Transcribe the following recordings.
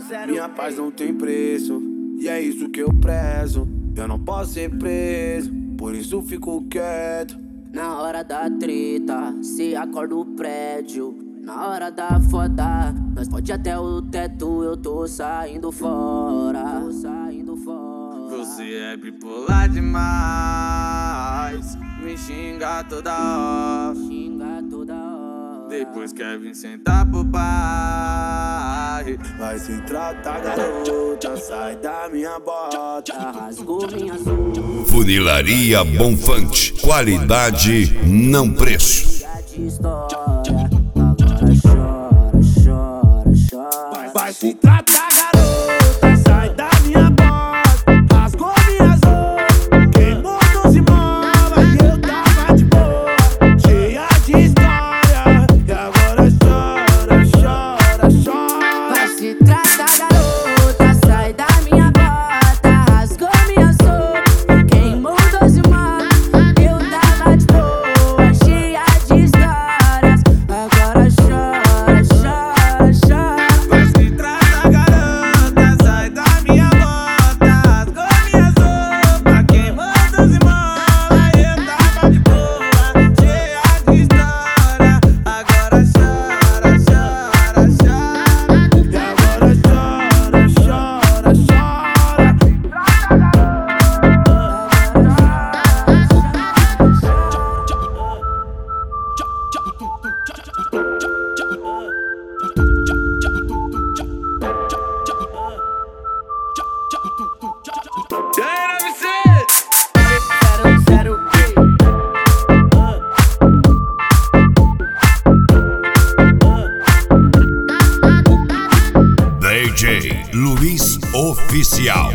Minha paz não tem preço, e é isso que eu prezo. Eu não posso ser preso, por isso fico quieto. Na hora da treta, se acorda o prédio. Na hora da foda, nós pode até o teto. Eu tô saindo fora, Você é bipolar demais, me xinga toda hora. Depois quer vir sentar pro pai. Vai se tratar, garota, sai da minha bota. Rasgou minha azul. Funilaria Bonfante, qualidade não preço. De história, agora chora, chora, chora. Vai se tratar, garota, sai da minha bota. Rasgou minhas roupas, queimou 12 molas. E eu tava de boa, cheia de história. E agora chora, chora, chora. Vai se tratar, garota, sai da minha bota. Rasgou minhas roupas, queimou 12 molas. Eu tava de boa, cheia de histórias. Agora chora, chora, chora. Vai se tratar, garota, sai da minha bota. Rasgou minhas roupas, queimou 12 molas. Eu tava de boa, cheia de história. Agora chora, chora, chora. E agora chora, chora, chora. DJ Luiz Oficial.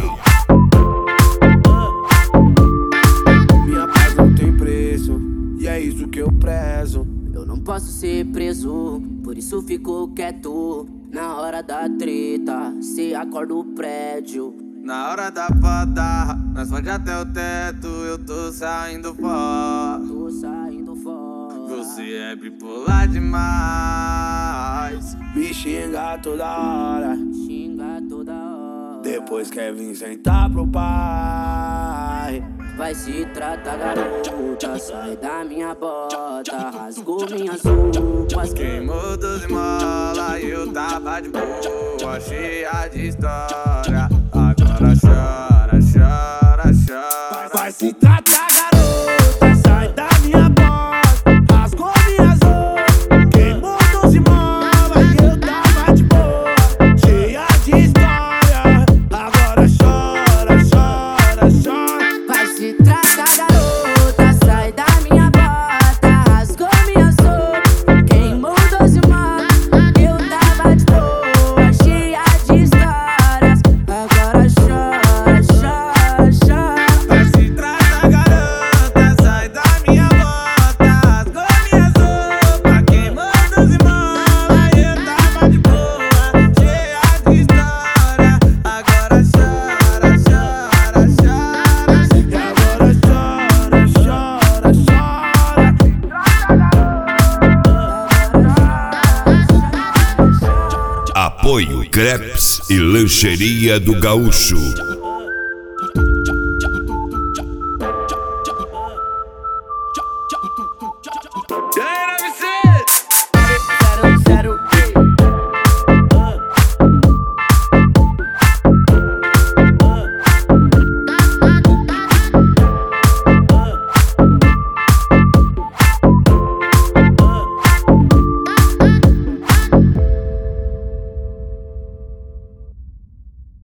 Minha paz não tem preço, e é isso que eu prezo. Eu não posso ser preso, por isso fico quieto. Na hora da treta, se acorda o prédio. Na hora da foda, nós pode até o teto. Eu tô saindo fora. Tô saindo fora. Você é bipolar demais. Me xinga toda hora, Xinga toda hora. depois quer vir sentar pro pai. Vai se tratar, garota, sai da minha bota. Rasgou minhas roupas, Queimou 12 molas e eu tava de boa, cheia de história. Agora chora, chora, chora. Vai se tratar, garota, sai da minha bota. Rasgou minhas roupas, queimou 12 molas. E eu tava de boa, cheia de história. Agora chora, chora, chora. vai se tratar, garota, sai da minha bota. Rasgou minhas roupas, queimou 12 molas. Eu tava de boa, cheia de histórias. Agora chora, chora, chora. Vai se tratar, garota, sai da minha bota. Rasgou minhas roupas, queimou 12 molas. Eu tava de boa, cheia de história. Agora chora, chora, chora. E agora chora, chora, chora. Apoio Crepes e Lancheria do Gaúcho.